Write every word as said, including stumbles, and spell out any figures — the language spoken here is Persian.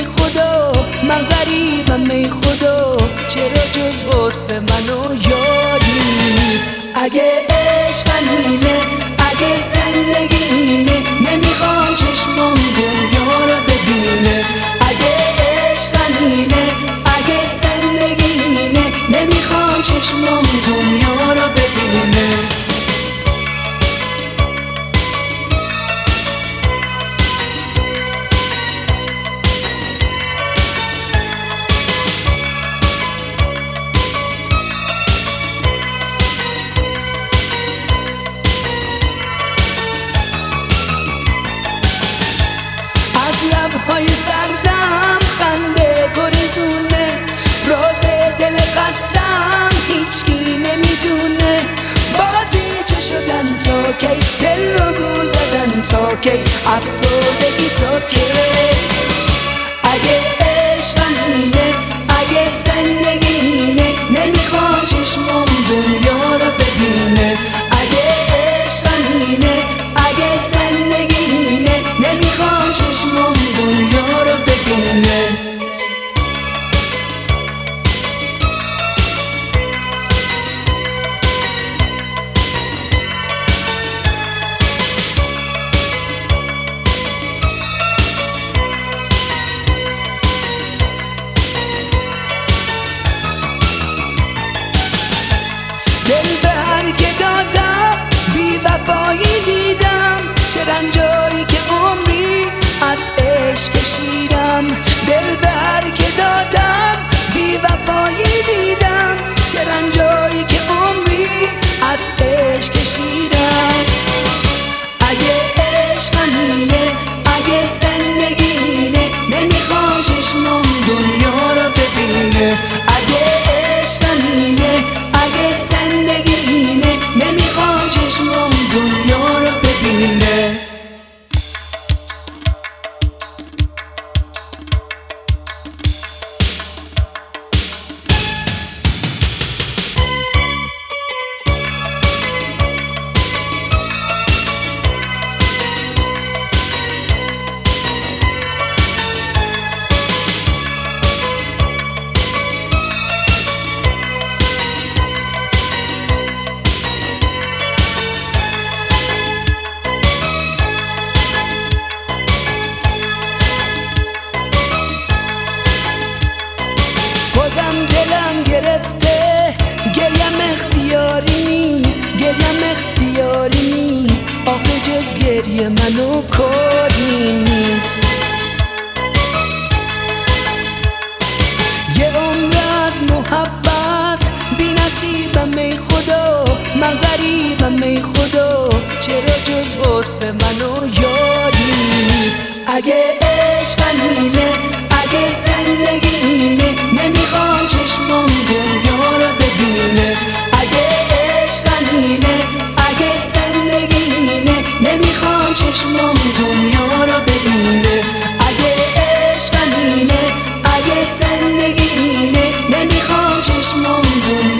خدا، من غریبم ای خدا، چرا جز غصه منو یاد نیست. اگه عشق اینه، اگه زندگی اینه، نمیخوام چشمم دنیا رو ببینه. اگه عشق اینه، اگه زندگی اینه، نمیخوام چشمم دنیا رو ببینه. لبهای سردم خنده گریزونه، راز دل خستم هیچکی نمیدونه. بازی چه شدن تا کی، دل رو گو زدن تا کی، افسردگی تا کی. اگه عشق اینه، اگه زندگی اینه، نمیخوام چشمم دنیا رو ببینه. اگه عشق اینه، اگه زندگی اینه، نمیخوام چشمم دنیا رو ببینه. دل به هر که دادم بی وفایی دیدم، چه رنجایی که عمری از عشق کشیدم. دل به هر که دادم بی وفایی دیدم، چه رنجایی که عمری از عشق کشیدم. اگه عشق اینه، اگه زندگی اینه، نمیخوام چشمم دنیا رو ببینه. اگه عشق اینه، اگه زندگی اینه، نمیخوام چشمم دنیا رو ببینه. بازم دلم گرفته، گریم اختیاری نیست، گریم اختیاری نیست، آخه جز گریه منو کاری نیست. یه عمر از محبت بی نصیبم ای خدا، من غریبم ای خدا، چرا جز غصه منو یاری نیست. اگه عشق اینه، اگه زندگی اینه، نمیخوام چشمم دنیا رو ببینه. اگه عشق اینه، اگه زندگی اینه، نمیخوام چشمم دنیا رو ببینه. اگه عشق اینه، اگه زندگی اینه، نمیخوام چشمم دنیا